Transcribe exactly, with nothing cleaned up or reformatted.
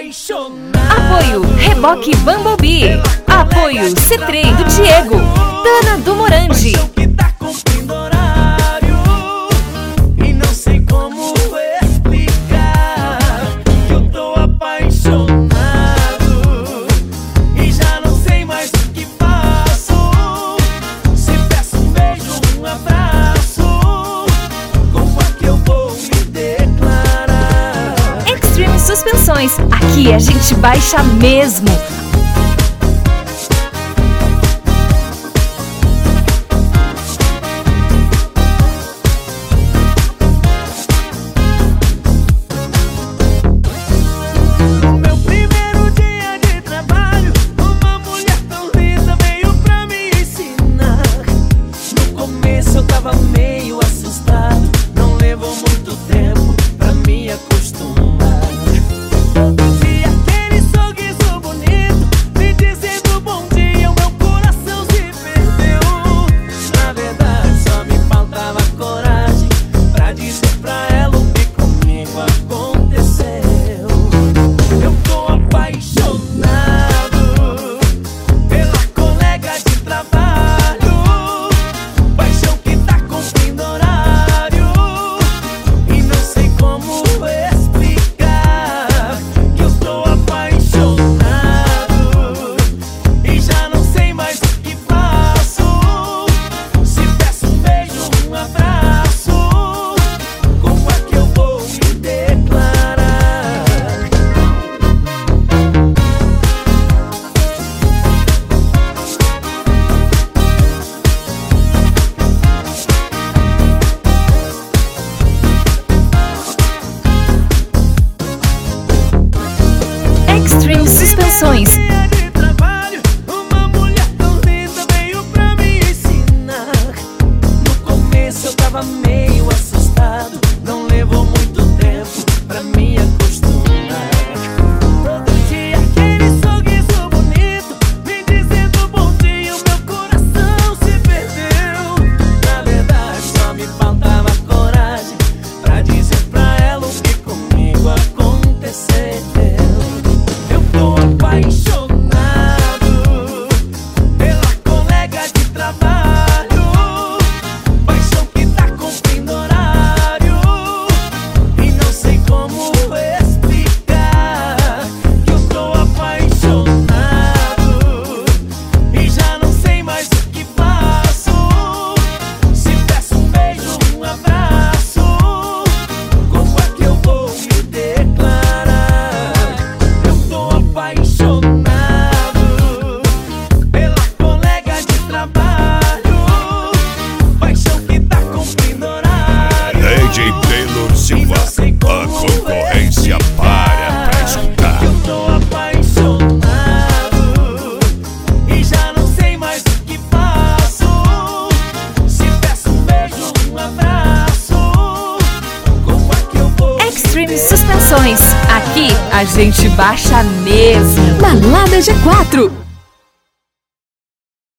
Apoio Reboque Bumblebee. Apoio Cetrem do Diego. Dana do Morandi. Suspensões, aqui a gente baixa mesmo. No meu primeiro dia de trabalho, uma mulher tão linda veio pra me ensinar. No começo eu tava meio assustado, não levou muito tempo pra me acostumar. Extreme Suspensões. Uma mulher tão linda veio pra me ensinar. No começo eu tava meio assustado, não levou muito tempo pra me acostumar. Todo dia aquele sorriso bonito, me dizendo bom dia, o meu coração se perdeu. Na verdade só me faltava coragem pra dizer pra ela o que comigo aconteceu. D J Taylor Silva, a concorrência para pra escutar. Eu tô apaixonado e já não sei mais o que faço. Se peço um beijo, um abraço, como é que eu vou? Extreme Suspensões, aqui a gente baixa mesmo. Balada G quatro.